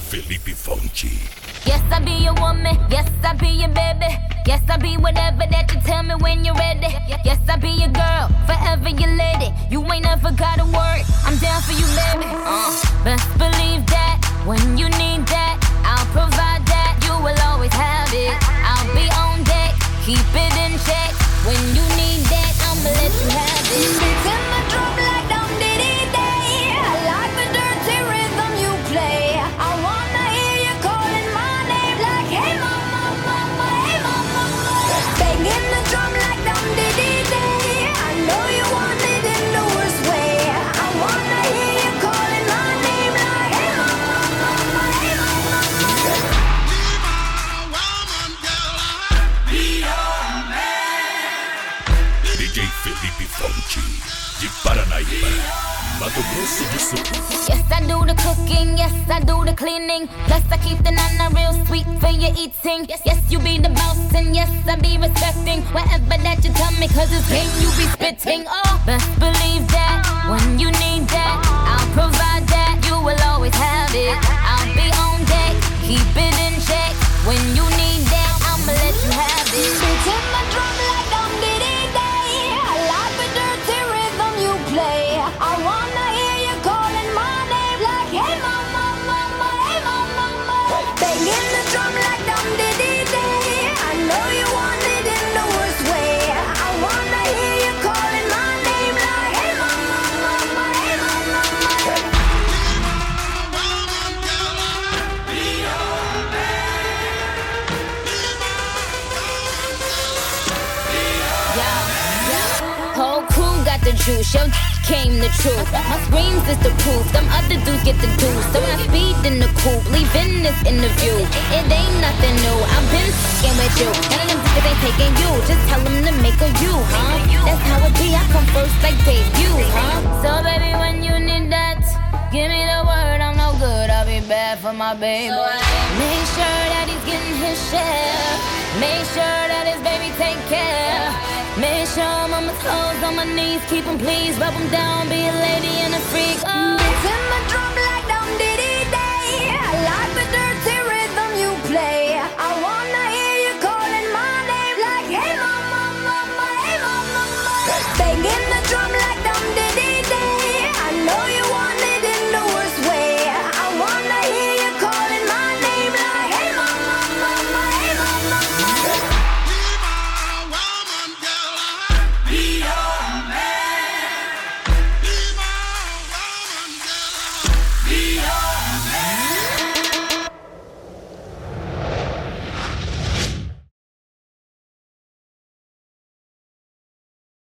Felipe Fonchi. Yes, I be your woman. Yes, I be your baby. Yes, I be whatever that you tell me when you're ready. Yes, I be your girl, forever your lady. You ain't never gotta worry, I'm down for you, baby. Best believe that when you need that, I'll provide that. You will always have it. I'll be on deck, keep it in check. When you need that, I'ma let you have it. Beats in my drum like dum diddy day. I like the dirty rhythm you play. I wanna hear you calling my name like hey mama, mama, hey mama, mama. Banging the drum like dum diddy day. I know you want it in the worst way. I wanna hear you calling my name like hey mama, mama, hey mama, mama. DJ Felipe Fonchi, de Paranaíba, Mato Grosso do Sul. Yes, I do the cooking, yes, I do the cleaning. Plus, I keep the nana real sweet for your eating. Yes, you be the boss, and yes, I be respecting whatever that you tell me, cause it's game you be spitting. Oh, best believe that when you need that, I'll provide that. You will always have it. I'll be on deck, keep it in check. When you need that, I'ma let you have it. Beats in my drum like dum diddy day. I like the dirty rhythm you play. I wanna hear you calling my name like hey mama, mama, hey mama, mama. Banging the drum like dum diddy day. I know you want it in the worst way. I wanna hear you calling my name like hey mama, mama, hey mama, mama. Whole crew got the juice, yo came the truth. My screams is the proof, them other dudes get the dues. So when I speed in the coupe, leaving this interview. It ain't nothing new, I've been f***ing with you. None of them niggas ain't taking you, just tell them to make a you, huh? That's how it be, I come first like debut, huh? So baby, when you need that, give me the word, I'm no good, I'll be bad for my baby. Make sure that he's getting his share. Make sure that his baby take care. Make sure I'm on my toes, on my knees, keep 'em please, rub 'em down, be a lady and a freak. Oh. Beats in my drum like